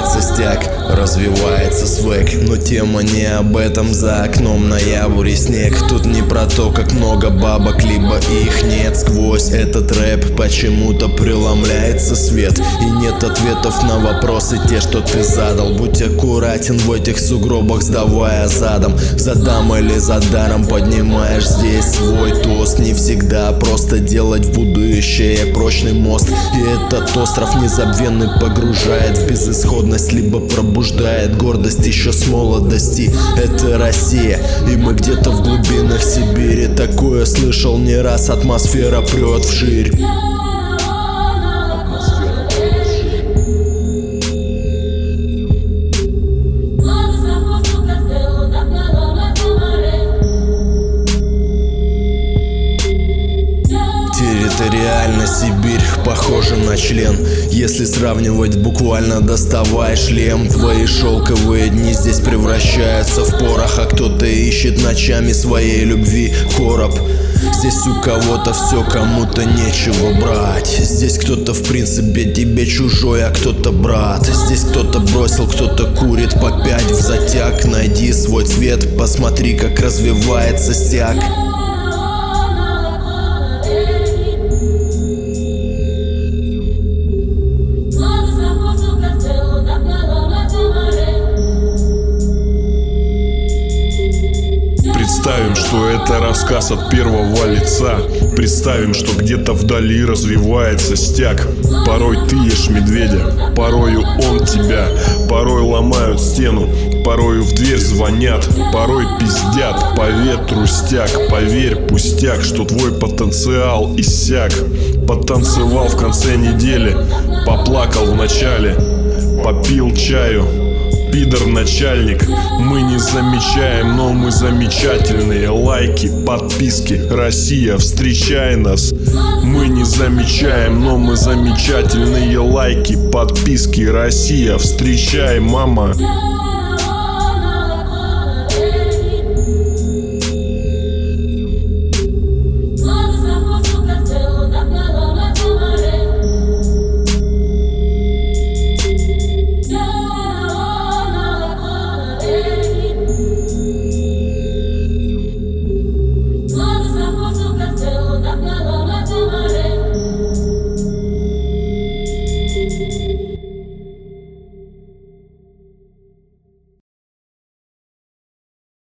Развивается стяг, развивается свек, но тема не об этом. За окном ноябрь и снег. Тут не про то, как много бабок, либо их нет. Сквозь этот рэп почему-то преломляется свет, и нет ответов на вопросы те, что ты задал. Будь аккуратен в этих сугробах, сдавая задом. Задам или за даром поднимаешь здесь свой тост. Не всегда просто делать в будущее прочный мост, и этот остров незабвенный погружает в безысходность, либо пробуждает гордость еще с молодости. Это Россия, и мы где-то в глубинах Сибири. Такое слышал не раз, атмосфера прет вширь. Территориально Сибирь похожа на член, если сравнивать буквально доставай шлем. Твои шелковые дни здесь превращаются в порох, а кто-то ищет ночами своей любви короб. Здесь у кого-то все, кому-то нечего брать. Здесь кто-то в принципе тебе чужой, а кто-то брат. Здесь кто-то бросил, кто-то курит по 5 в затяг. Найди свой цвет, посмотри, как развивается стяг. Представим, что это рассказ от первого лица. Представим, что где-то вдали развивается стяг. Порой ты ешь медведя, порою он тебя. Порой ломают стену, порою в дверь звонят. Порой пиздят по ветру стяг. Поверь, пустяк, что твой потенциал иссяк. Потанцевал в конце недели, поплакал в начале, попил чаю. Пидор начальник, мы не замечаем, но мы замечательные. Лайки, подписки, Россия, встречай нас. Мы не замечаем, но мы замечательные. Лайки, подписки, Россия, встречай, мама.